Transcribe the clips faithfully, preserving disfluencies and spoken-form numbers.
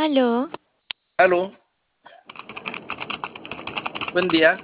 Aló, Aló, buen día.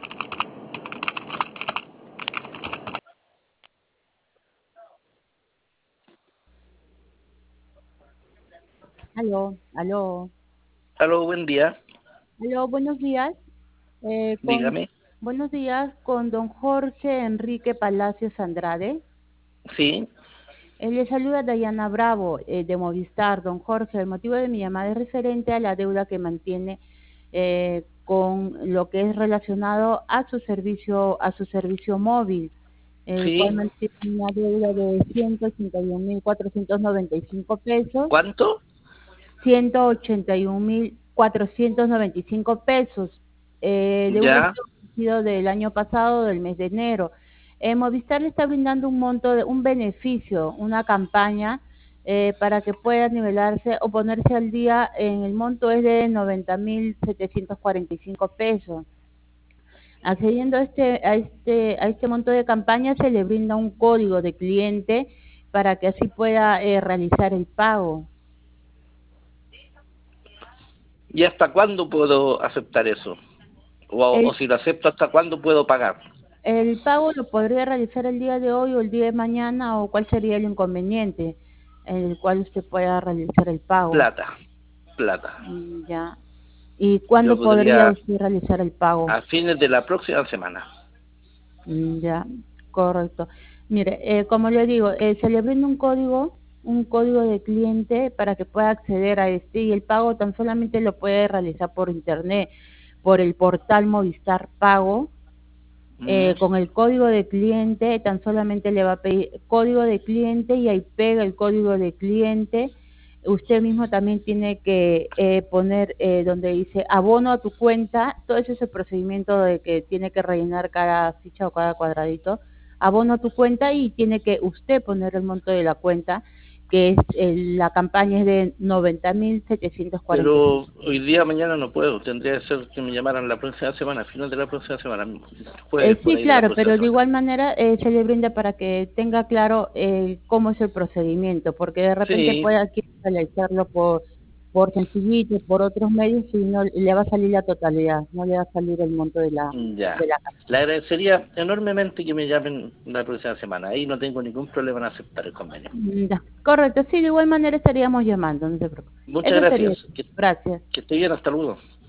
Aló, aló, Aló, buen día. aló, buenos días. Eh, con, Dígame. buenos días con don Jorge Enrique Palacios Andrade. Sí, Eh, le saluda Dayana Bravo eh, de Movistar. Don Jorge, el motivo de mi llamada es referente a la deuda que mantiene eh, con lo que es relacionado a su servicio, a su servicio móvil, el cual sí. mantiene una deuda de ciento ochenta y un mil cuatrocientos noventa y cinco pesos. ¿Cuánto? ciento ochenta y un mil cuatrocientos noventa y cinco pesos eh, de un Ya. recibo vencido del año pasado, del mes de enero. Eh, Movistar le está brindando un monto, de, un beneficio, una campaña eh, para que pueda nivelarse o ponerse al día. En el monto es de noventa mil setecientos cuarenta y cinco pesos. Accediendo a este, a este, a este monto de campaña se le brinda un código de cliente para que así pueda eh, realizar el pago. ¿Y hasta cuándo puedo aceptar eso? O, o El si lo acepto, ¿hasta cuándo puedo pagar? El pago lo podría realizar el día de hoy o el día de mañana, o cuál sería el inconveniente en el cual usted pueda realizar el pago. Plata, plata. Mm, ya. ¿Y Yo cuándo podría podría usted realizar el pago? a fines de la próxima semana. Mm, ya, correcto. Mire, eh, como le digo, eh, se le brinda un código, un código de cliente para que pueda acceder a este, y el pago tan solamente lo puede realizar por internet, por el portal Movistar Pago. Mm. Eh, con el código de cliente, tan solamente le va a pedir código de cliente y ahí pega el código de cliente. Usted mismo también tiene que eh, poner eh, donde dice abono a tu cuenta, todo ese es el procedimiento de que tiene que rellenar cada ficha o cada cuadradito. Abono a tu cuenta y tiene que usted poner el monto de la cuenta, que es el- la campaña es de noventa mil setecientos cuarenta y cinco. Pero hoy día, mañana no puedo. Tendría que ser que me llamaran la próxima semana, a final de la próxima semana mismo. Jueves, Eh, por sí, ahí de la claro, próxima pero de semana. igual manera eh, se le brinda para que tenga claro eh, cómo es el procedimiento, porque de repente Sí, puede aquí realizarlo por, por sencillito, por otros medios, y no le va a salir la totalidad, no le va a salir el monto de la ya. de la Le agradecería enormemente que me llamen la próxima semana. Ahí no tengo ningún problema en aceptar el convenio. Mm, ya. Correcto, sí, de igual manera estaríamos llamando, no se preocupe. Muchas Eso gracias. sería. Que, Gracias. que esté bien. Hasta luego.